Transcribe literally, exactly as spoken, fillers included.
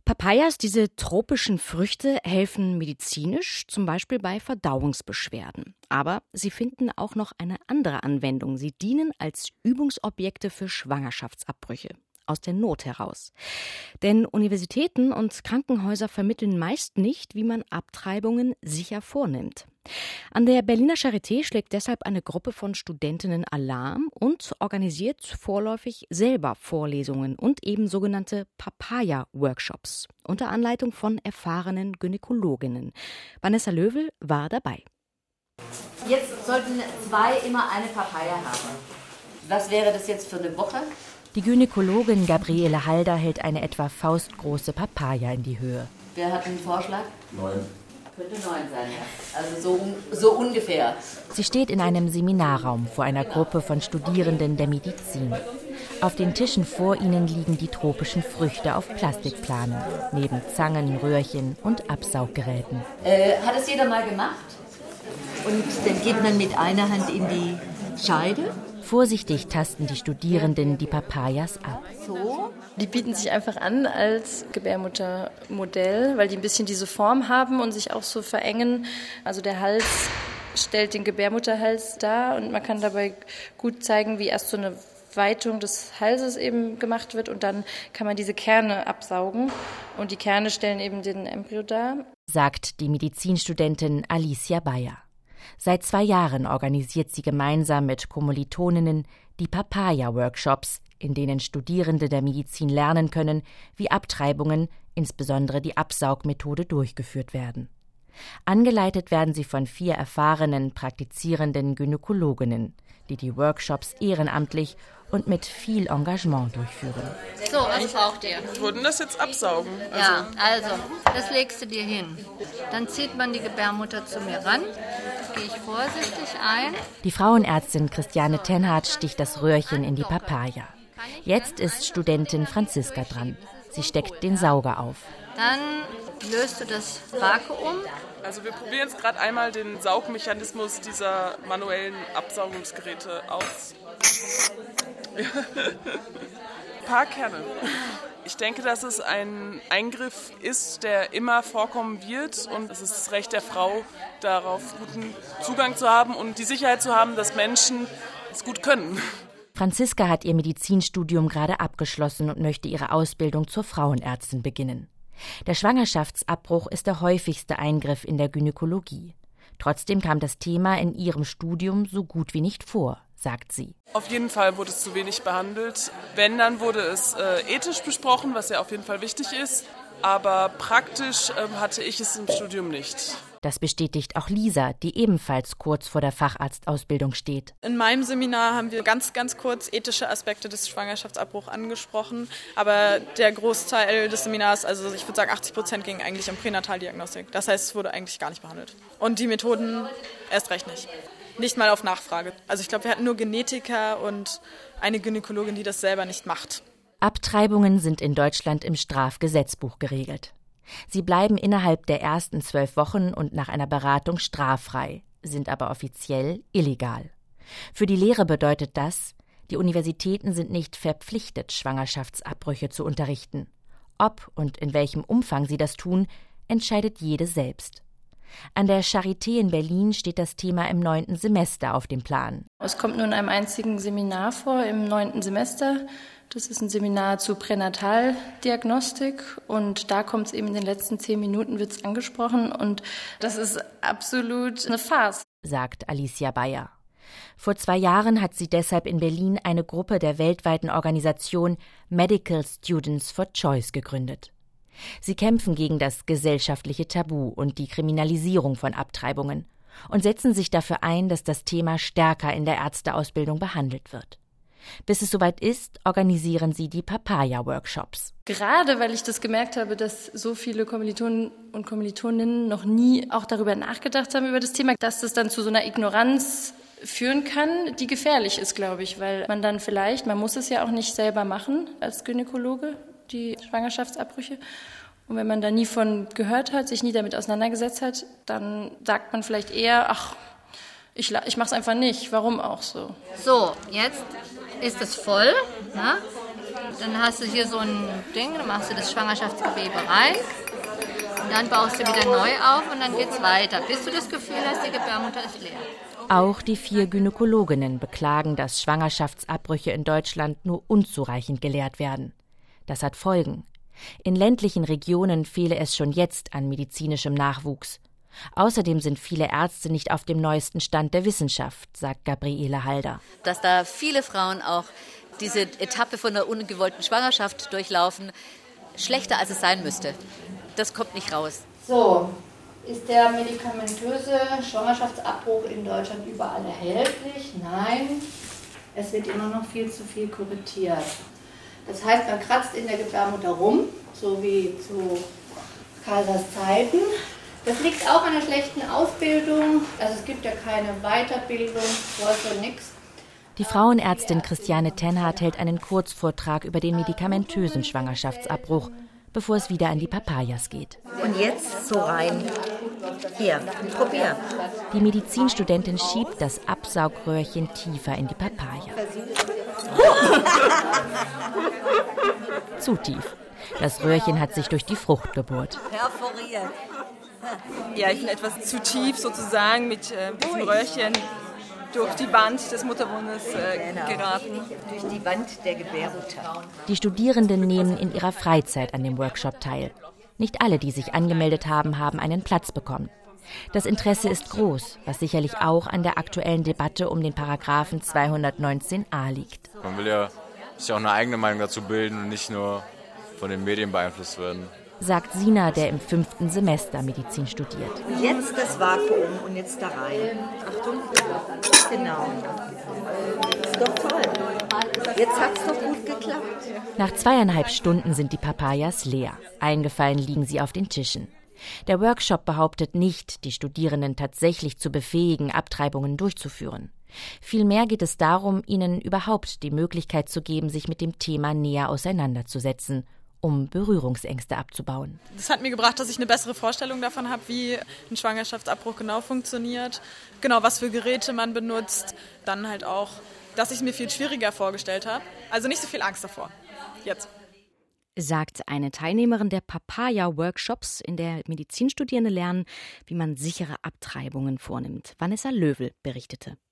Papayas, diese tropischen Früchte, helfen medizinisch, zum Beispiel bei Verdauungsbeschwerden. Aber sie finden auch noch eine andere Anwendung. Sie dienen als Übungsobjekte für Schwangerschaftsabbrüche. Aus der Not heraus. Denn Universitäten und Krankenhäuser vermitteln meist nicht, wie man Abtreibungen sicher vornimmt. An der Berliner Charité schlägt deshalb eine Gruppe von Studentinnen Alarm und organisiert vorläufig selber Vorlesungen und eben sogenannte Papaya-Workshops unter Anleitung von erfahrenen Gynäkologinnen. Vanessa Löwel war dabei. Jetzt sollten zwei immer eine Papaya haben. Was wäre das jetzt für eine Woche? Die Gynäkologin Gabriele Halder hält eine etwa faustgroße Papaya in die Höhe. Wer hat einen Vorschlag? Neun. Könnte neun sein, ja. Also so, so ungefähr. Sie steht in einem Seminarraum vor einer Gruppe von Studierenden der Medizin. Auf den Tischen vor ihnen liegen die tropischen Früchte auf Plastikplanen, neben Zangen, Röhrchen und Absauggeräten. Äh, hat es jeder mal gemacht? Und dann geht man mit einer Hand in die Scheide. Vorsichtig tasten die Studierenden die Papayas ab. So? Die bieten sich einfach an als Gebärmuttermodell, weil die ein bisschen diese Form haben und sich auch so verengen. Also der Hals stellt den Gebärmutterhals dar und man kann dabei gut zeigen, wie erst so eine Weitung des Halses eben gemacht wird und dann kann man diese Kerne absaugen und die Kerne stellen eben den Embryo dar. Sagt die Medizinstudentin Alicia Bayer. Seit zwei Jahren organisiert sie gemeinsam mit Kommilitoninnen die Papaya-Workshops, in denen Studierende der Medizin lernen können, wie Abtreibungen, insbesondere die Absaugmethode, durchgeführt werden. Angeleitet werden sie von vier erfahrenen, praktizierenden Gynäkologinnen, die die Workshops ehrenamtlich und mit viel Engagement durchführen. So, was braucht ihr? Wir würden das jetzt absaugen. Also. Ja, also, das legst du dir hin. Dann zieht man die Gebärmutter zu mir ran. Gehe ich vorsichtig ein. Die Frauenärztin Christiane Tenhardt sticht das Röhrchen in die Papaya. Jetzt ist Studentin Franziska dran. Sie steckt den Sauger auf. Dann löst du das Vakuum. Also wir probieren jetzt gerade einmal den Saugmechanismus dieser manuellen Absaugungsgeräte aus. Ein paar Kerne. Ich denke, dass es ein Eingriff ist, der immer vorkommen wird und es ist das Recht der Frau, darauf guten Zugang zu haben und die Sicherheit zu haben, dass Menschen es gut können. Franziska hat ihr Medizinstudium gerade abgeschlossen und möchte ihre Ausbildung zur Frauenärztin beginnen. Der Schwangerschaftsabbruch ist der häufigste Eingriff in der Gynäkologie. Trotzdem kam das Thema in ihrem Studium so gut wie nicht vor, sagt sie. Auf jeden Fall wurde es zu wenig behandelt. Wenn, dann wurde es äh, ethisch besprochen, was ja auf jeden Fall wichtig ist. Aber praktisch äh, hatte ich es im Studium nicht. Das bestätigt auch Lisa, die ebenfalls kurz vor der Facharztausbildung steht. In meinem Seminar haben wir ganz, ganz kurz ethische Aspekte des Schwangerschaftsabbruchs angesprochen. Aber der Großteil des Seminars, also ich würde sagen achtzig Prozent, ging eigentlich um Pränataldiagnostik. Das heißt, es wurde eigentlich gar nicht behandelt. Und die Methoden erst recht nicht. Nicht mal auf Nachfrage. Also ich glaube, wir hatten nur Genetiker und eine Gynäkologin, die das selber nicht macht. Abtreibungen sind in Deutschland im Strafgesetzbuch geregelt. Sie bleiben innerhalb der ersten zwölf Wochen und nach einer Beratung straffrei, sind aber offiziell illegal. Für die Lehre bedeutet das, die Universitäten sind nicht verpflichtet, Schwangerschaftsabbrüche zu unterrichten. Ob und in welchem Umfang sie das tun, entscheidet jede selbst. An der Charité in Berlin steht das Thema im neunten Semester auf dem Plan. Es kommt nur in einem einzigen Seminar vor, im neunten Semester. Das ist ein Seminar zu Pränataldiagnostik und da kommt es eben in den letzten zehn Minuten, wird es angesprochen und das ist absolut eine Farce, sagt Alicia Bayer. Vor zwei Jahren hat sie deshalb in Berlin eine Gruppe der weltweiten Organisation Medical Students for Choice gegründet. Sie kämpfen gegen das gesellschaftliche Tabu und die Kriminalisierung von Abtreibungen und setzen sich dafür ein, dass das Thema stärker in der Ärzteausbildung behandelt wird. Bis es soweit ist, organisieren sie die Papaya-Workshops. Gerade weil ich das gemerkt habe, dass so viele Kommilitonen und Kommilitoninnen noch nie auch darüber nachgedacht haben, über das Thema, dass das dann zu so einer Ignoranz führen kann, die gefährlich ist, glaube ich, weil man dann vielleicht, man muss es ja auch nicht selber machen als Gynäkologe, die Schwangerschaftsabbrüche. Und wenn man da nie von gehört hat, sich nie damit auseinandergesetzt hat, dann sagt man vielleicht eher, ach, ich, ich mache es einfach nicht, warum auch so. So, jetzt ist es voll. Ne? Dann hast du hier so ein Ding, dann machst du das Schwangerschaftsgewebe rein. Dann baust du wieder neu auf und dann geht's weiter, bis du das Gefühl hast, die Gebärmutter ist leer. Auch die vier Gynäkologinnen beklagen, dass Schwangerschaftsabbrüche in Deutschland nur unzureichend gelehrt werden. Das hat Folgen. In ländlichen Regionen fehle es schon jetzt an medizinischem Nachwuchs. Außerdem sind viele Ärzte nicht auf dem neuesten Stand der Wissenschaft, sagt Gabriele Halder. Dass da viele Frauen auch diese Etappe von der ungewollten Schwangerschaft durchlaufen, schlechter als es sein müsste. Das kommt nicht raus. So, ist der medikamentöse Schwangerschaftsabbruch in Deutschland überall erhältlich? Nein, es wird immer noch viel zu viel kuratiert. Das heißt, man kratzt in der Gebärmutter rum, so wie zu Kaisers Zeiten. Das liegt auch an der schlechten Ausbildung. Also es gibt ja keine Weiterbildung, sollte nichts. Die Frauenärztin Christiane Tenhardt hält einen Kurzvortrag über den medikamentösen Schwangerschaftsabbruch, bevor es wieder an die Papayas geht. Und jetzt so rein. Hier, probier. Die Medizinstudentin schiebt das Absaugröhrchen tiefer in die Papaya. Zu tief. Das Röhrchen hat sich durch die Frucht gebohrt. Perforiert. Ja, ich bin etwas zu tief sozusagen mit äh, diesem Röhrchen durch die Wand des Muttermundes äh, genau. geraten. Durch die Wand der Gebärmutter. Die Studierenden nehmen in ihrer Freizeit an dem Workshop teil. Nicht alle, die sich angemeldet haben, haben einen Platz bekommen. Das Interesse ist groß, was sicherlich auch an der aktuellen Debatte um den Paragraphen zweihundertneunzehn a liegt. Man will ja sich auch eine eigene Meinung dazu bilden und nicht nur von den Medien beeinflusst werden. Sagt Sina, der im fünften Semester Medizin studiert. Jetzt das Vakuum und jetzt da rein. Achtung. Genau. Ist doch toll. Jetzt hat's doch gut geklappt. Nach zweieinhalb Stunden sind die Papayas leer. Eingefallen liegen sie auf den Tischen. Der Workshop behauptet nicht, die Studierenden tatsächlich zu befähigen, Abtreibungen durchzuführen. Vielmehr geht es darum, ihnen überhaupt die Möglichkeit zu geben, sich mit dem Thema näher auseinanderzusetzen, um Berührungsängste abzubauen. Das hat mir gebracht, dass ich eine bessere Vorstellung davon habe, wie ein Schwangerschaftsabbruch genau funktioniert, genau was für Geräte man benutzt, dann halt auch, dass ich es mir viel schwieriger vorgestellt habe. Also nicht so viel Angst davor. Jetzt. Sagt eine Teilnehmerin der Papaya-Workshops, in der Medizinstudierende lernen, wie man sichere Abtreibungen vornimmt. Vanessa Löwel berichtete.